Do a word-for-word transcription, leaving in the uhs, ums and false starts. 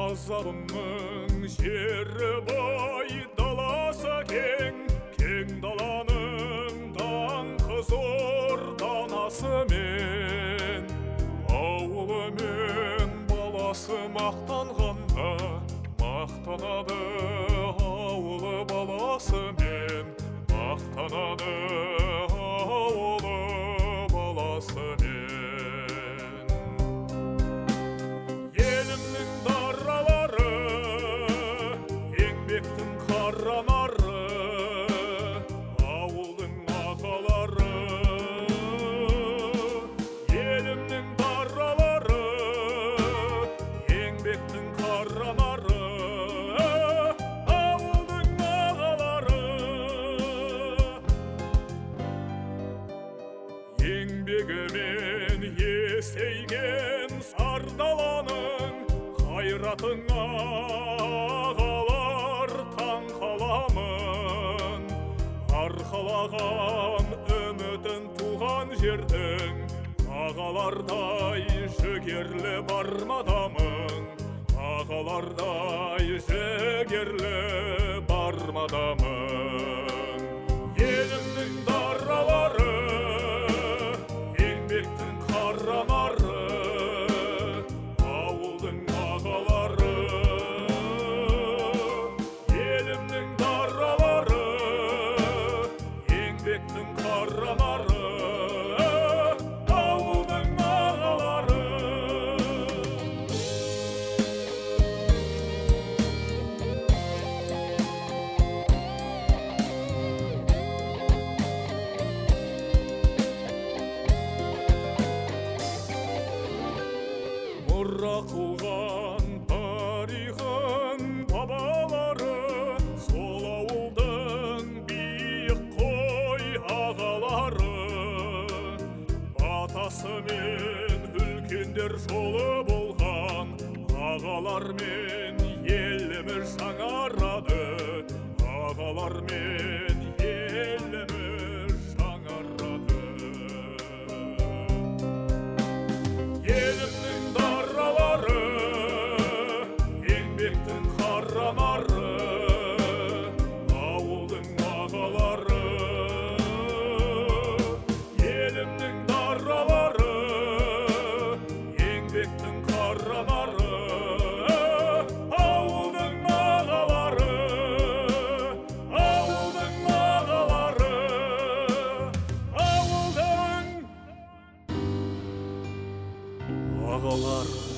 азабыңның жері бай, даласы кең, кең даланың даңқы зор данасымен. Ауылы мен баласы мақтанғанда, мақтанады ауылы баласымен, мақтанады ауылы баласымен. Елімнің даралары, еңбектің қаранары, ауылдың ағалары. Елімнің даралары, еңбектің қаранары, ауылдың ағалары. Еңбегімен есейген сар даланың қайратын ағалар таң қаламын. Арқалаған үмітін туған жердің, ағалардай жігерлі бармадамын, ағалардай жігерлі бармадамын. Елімнің даралары, еңбектің қаранары, ауылдың ағалары. Елімнің даралары, еңбектің қаранары, ауылдың ағалары. Мұра қылған тарихын бабалары, сол ауылдың биік қой ағалары. Батасы мен үлкендер жолы болған, ағалармен еліміз жаңарады, ағалармен еліміз жаңарады. Елімнің даралары, еңбектің қаранары, ауылдың ағалары. Елімнің даралары, еңбектің қаранары, ауылдың ағалары. Ауылдың ағалары, ауылдың ағалары.